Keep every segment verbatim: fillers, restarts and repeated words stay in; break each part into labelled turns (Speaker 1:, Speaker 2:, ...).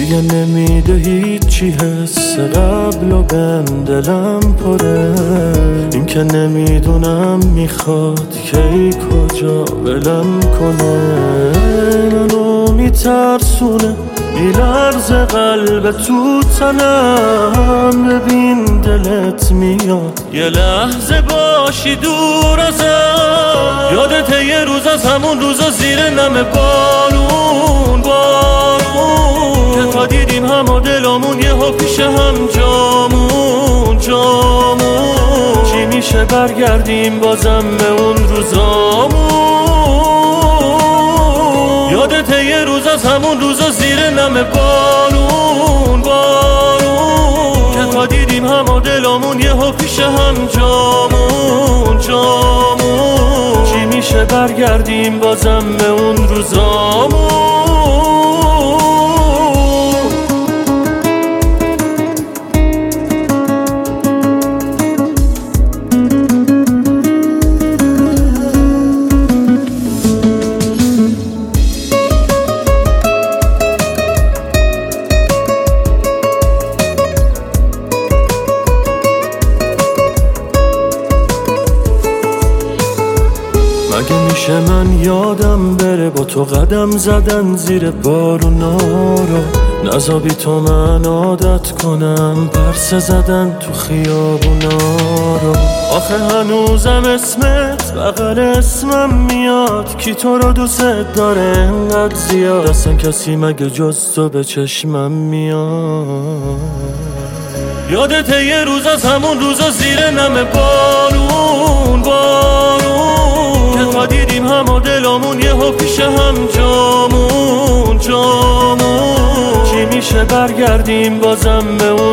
Speaker 1: دیگه نمیده هیچی حس قبل و بهم دلم پره. این که نمیدونم میخواد کی کجا ولم کنه. منو میترسونه میلرز قلب تو تنم. ببین دلت میاد یه لحظه باشی دور ازم. یادته یه روز از همون روزا زیر نم بارون بارون که تا دیدیم همه دلامون یه ها پیش هم جامون جامون. چی میشه برگردیم بازم به اون روزامون. یادته یه روز از همون روزا زیر نم بارون بارون که تا دیدیم همه دلامون یه ها پیش هم جامون جامون. چی میشه برگردیم بازم به اون روزامون. مگه میشه من یادم بره با تو قدم زدن زیر بارونا رو. نذابی تو من عادت کنم پرسه زدن تو خیابونا رو. آخه هنوزم اسمت بغل اسمم میاد. کی تو رو دوست داره انقدر زیاد؟ اصلا کسی مگه جز تو به چشمم میاد؟ یادته یه روز از همون روزا زیر نم بارون بارون که تا دیدیم همه دلامون یه ها پیش هم جامون جامون. چی میشه برگردیم بازم به اون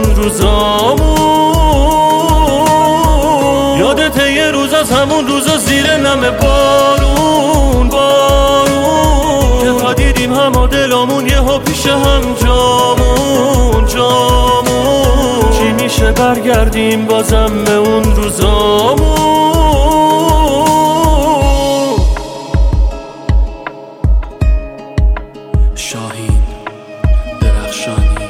Speaker 1: روزامون. یادته یه روز از همون روزا زیر نم بارون بارون که تا دیدیم همه دلامون یه ها پیش هم جامون جامون. چی میشه برگردیم بازم به اون روزامون.
Speaker 2: شاهین درخشانی